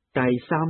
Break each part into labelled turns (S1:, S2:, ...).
S1: 第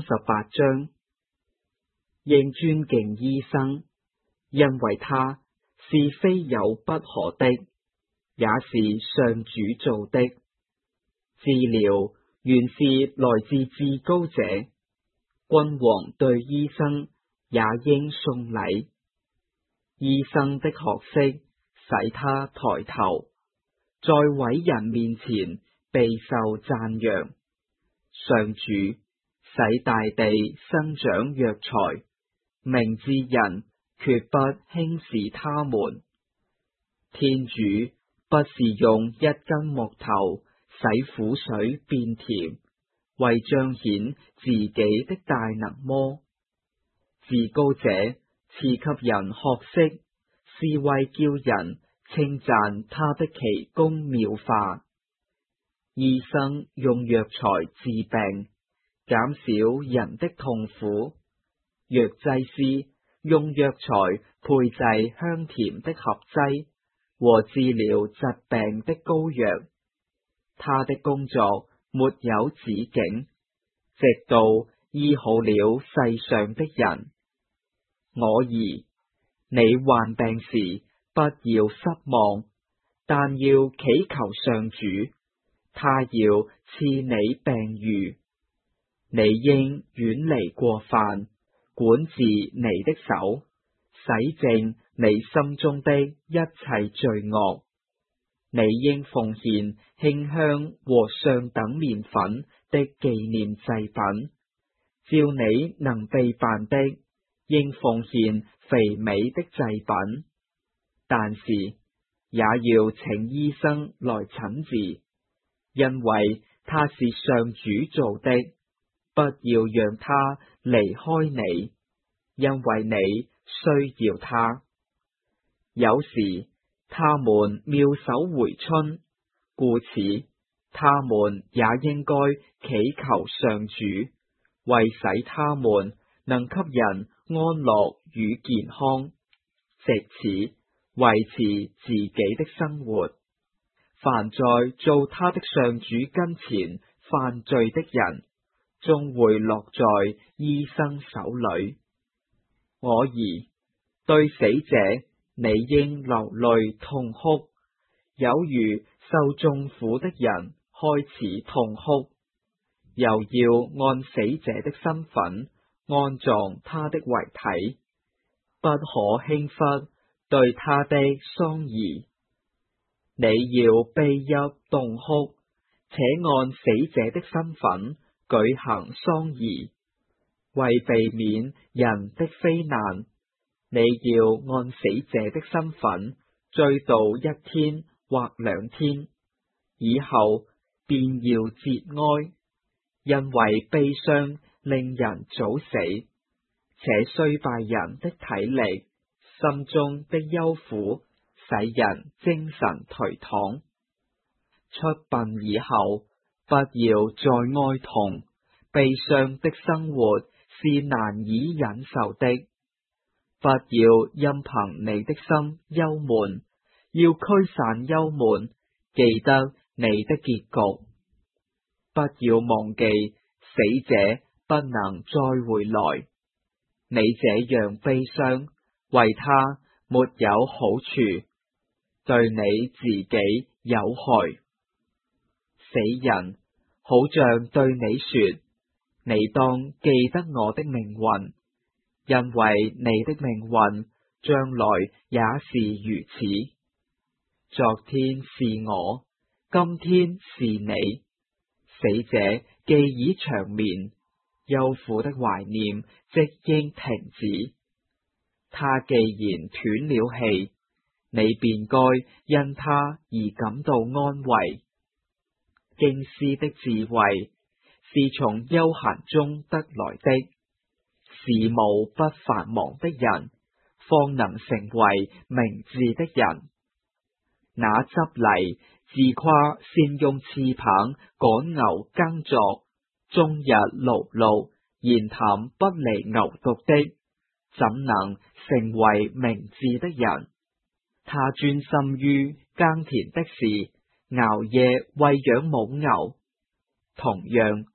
S1: 38章，應尊敬醫生，因為他是非有不可的，也是上主造的。治療原是來自至高者，君王對醫生也應送禮。醫生的學識使他抬頭，在偉人面前備受讚揚。上主使大地生長藥材，明智人決不輕視他們。天主不是用一根木頭使苦水變甜，為彰顯自己的大能麼？至高者賜給人學識，是為叫人稱讚他的奇工妙法。醫生用藥材治病，減少人的痛苦；藥劑師用藥材配製香甜的合劑和治療疾病的膏藥。他的工作沒有止境，直到醫好了世上的人。我兒，你患病時不要失望，但要祈求上主，他要賜你病癒。你應遠離過犯，管治你的手，洗淨你心中的一切罪惡。你應奉獻馨香和上等麵粉的紀念祭品，照你能備辦的，應奉獻肥美的祭品。但是也要請醫生來診治，因為他是上主造的，不要讓他離開你，因為你需要他。有時他們妙手回春，故此他們也應該祈求上主，為使他們能給人安樂與健康，藉此維持自己的生活。凡在造他的上主跟前犯罪的人，終會落在醫生手裡。我兒，對死者你應流淚痛哭，有如受重苦的人開始痛哭。又要按死者的身份安葬他的遺體，不可輕忽對他的喪儀。你要悲泣痛哭，且按死者的身份舉行喪儀，為避免人的非難，你要按死者的身份追悼1天或2天，以後便要節哀，因為悲傷令人早死，且衰敗人的體力，心中的憂苦使人精神頹躺。出殯以後，不要再哀痛，悲傷的生活是難以忍受的。不要任憑你的心憂悶，要驅散憂悶，記得你的結局。不要忘記死者不能再回來，你這樣悲傷，為他沒有好處，對你自己有害。死人，好像對你說，你當記得我的命運，因為你的命運將來也是如此。昨天是我，今天是你。死者既已長眠，憂苦的懷念即應停止。他既然斷了氣，你便該因他而感到安慰。經師的智慧是從悠閒中得來的，事務不繁忙的人，方能成為明智的人。那執犁自誇善用翅膀趕牛耕作，終日勞碌，言談不離牛犢的，怎能成為明智的人？他專心於耕田的事，熬夜餵養母牛。同樣，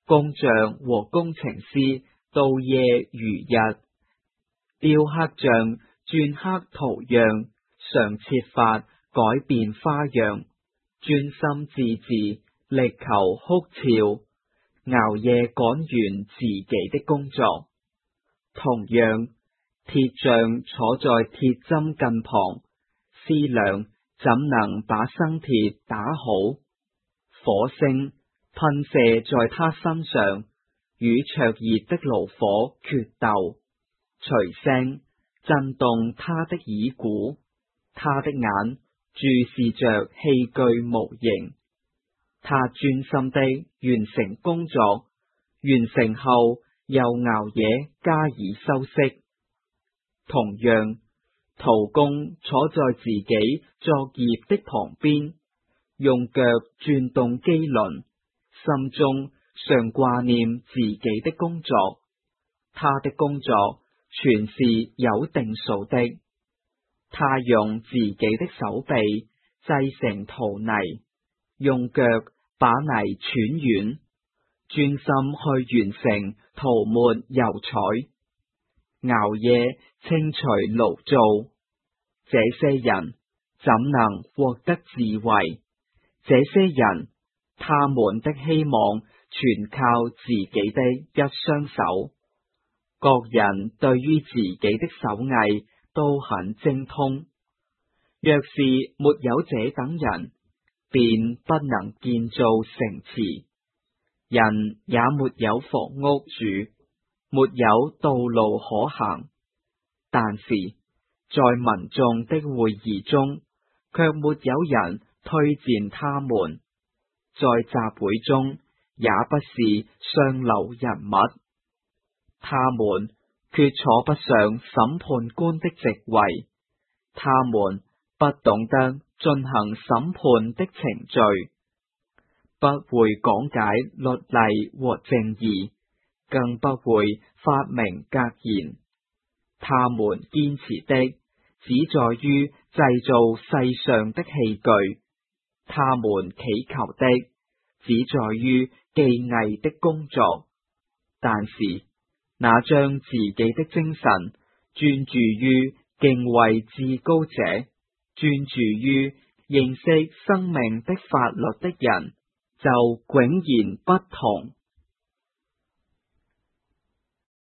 S1: 工匠和工程師到夜如日，雕刻匠鐫刻圖樣，常設法改變花樣，專心致志，力求哭俏，熬夜趕完自己的工作。同樣，鐵匠坐在鐵針近旁，思量怎能把生鐵打好。火星噴射在他身上，與灼熱的爐火決鬥，隨聲震動他的耳鼓，他的眼注視着器具模型。他專心地完成工作，完成後又熬夜加以修飾。同樣，陶工坐在自己作業的旁邊，用腳轉動機輪，心中常掛念自己的工作。他的工作全是有定數的。他用自己的手臂製成陶泥，用腳把泥踹軟，專心去完成塗抹油彩，熬夜清除爐灶。這些人怎能獲得智慧？這些人，他們的希望全靠自己的一雙手。各人對於自己的手藝都很精通。若是沒有這等人，便不能建造城池，人也沒有房屋住，沒有道路可行。但是在民眾的會議中，卻沒有人推薦他們，在集會中也不是上流人物。他們決坐不上審判官的席位，他們不懂得進行審判的程序，不會講解律例和正義，更不會發明格言。他們堅持的只在於製造世上的器具，他們祈求的只在於技藝的工作。但是那將自己的精神專注於敬畏至高者，專注於認識生命的法律的人，就迥然不同。